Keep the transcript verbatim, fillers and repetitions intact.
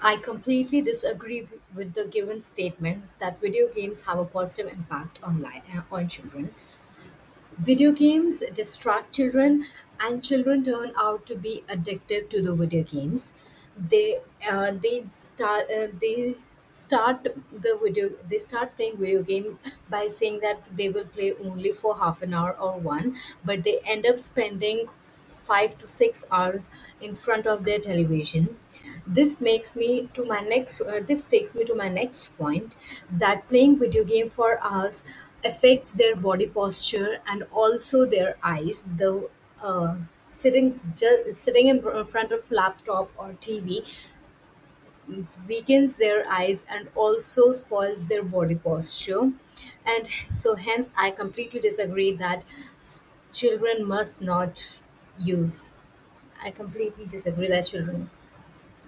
I completely disagree with the given statement that video games have a positive impact on li- uh, on children. Video games distract children, and children turn out to be addictive to the video games. They uh, they start uh, they start the video they start playing video game by saying that they will play only for half an hour or one, but they end up spending five to six hours in front of their television. This makes me to my next uh, this takes me to my next point, that playing video game for hours affects their body posture and also their eyes. The uh, sitting just sitting in fr- front of laptop or TV weakens their eyes and also spoils their body posture. And so hence I completely disagree that s- children must not use. I completely disagree that children